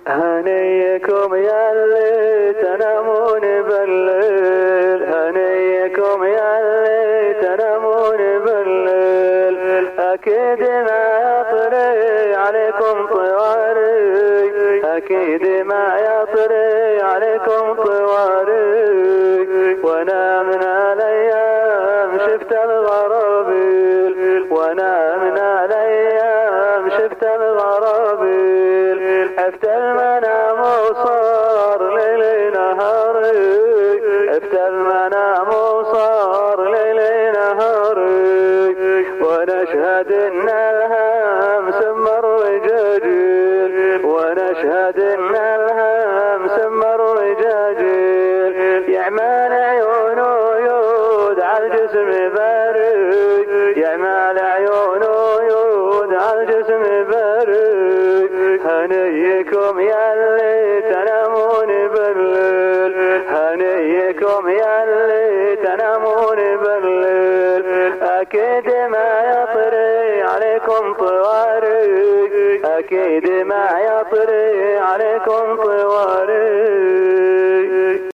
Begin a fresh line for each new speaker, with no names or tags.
هنيكم ياللي تنامون بالليل، هنيكم ياللي تنامون بالليل، أكيد ما يطري عليكم طواري، أكيد ما يطري عليكم طواري، وانا من الايام شفت الغرابيل، وانا من الايام شفت الغرابيل، عفت المنام وصار ليلي نهاري، عفت المنام وصار ليلي نهاري، ونشهد ان الهام سمر رجاجيل، ونشهد ان الهام سمر رجاجيل، يعمل عيونه يود على الجسم باري، يعمل عيونه يود على الجسم باري، هنيكم ياللي تنامون بالليل، هنيكم ياللي تنامون بالليل، أكيد ما يطري عليكم طواري، أكيد ما يطري عليكم طواري.